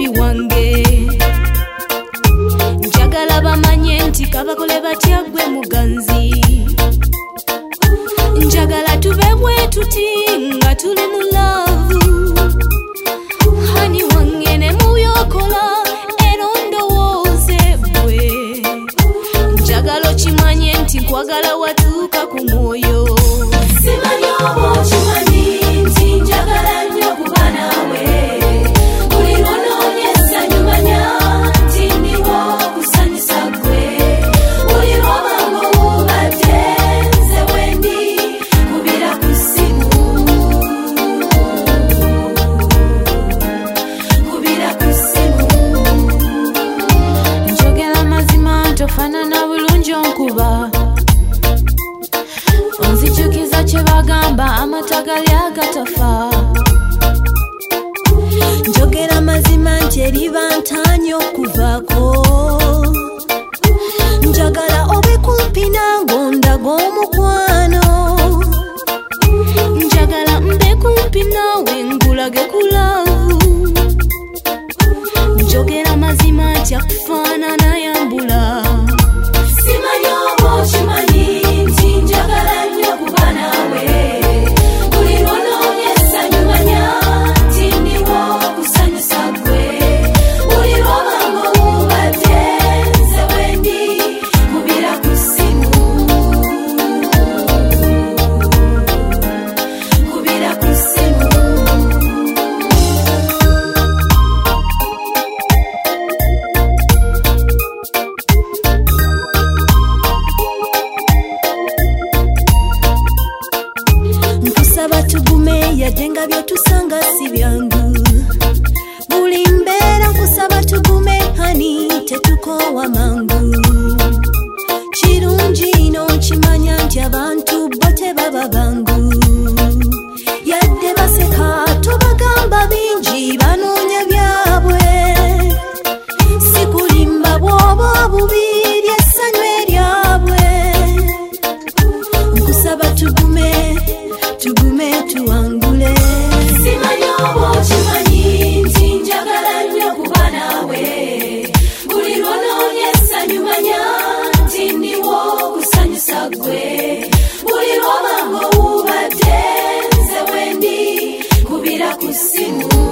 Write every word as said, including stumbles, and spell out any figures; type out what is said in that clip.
baby wange njagala bamanye nti kabakole batya gwe muganzi njagala tube bwe tuti nga tuli mu love hani wange ne muyokola erondowooze bwe njagala okimanye nti nkwagala watuuka ku mwoyo simanyi oba okimanyi nti njagala nnyo kuba naawe buli lwonoonyesa nyumanya nti ndiwo kusanyusa ggwe buli lwoba ng'owubadde nze wendi kubira ku ssimu kubira ku ssimu njogera mazima tofaanana bulungi onkuba onzijukiza kye bagamba amata gali agatafa njogera mazima nti eriba ntaanya okuvaako njagala obe kumpi nange ondaga omukwano njagala mbe kumpi naawe ngulage ku laavu njogera mazima nti akufaanana yambula simanyi oba okimanyi nti njagala nnyo kuba naawe buli lwonoonyesa nyumanya nti ndiwo kusanyusa ggwe buli lwoba ng'owubadde nze wendi kubira ku ssimu kubira ku ssimu nkusaba tugume yadde nga byetusanga si byangu buli mbeera nkusaba tugume hani tetukoowa mangu kirungi ino nkimanya nti abantu bo tebaba bangu yadde baseka tubagamba bingi banoonya byabwe sikulimba bwoba obubiri essanyu eryabwe nkusaba tugume tugume tuwangule simanyi oba okimanyi nti njagala nnyo kuba naawe buli lwonoonyesa nyumanya nti ndiwo kusanyusa ggwe buli lwoba ng'owubadde nze wendi kubira ku ssimu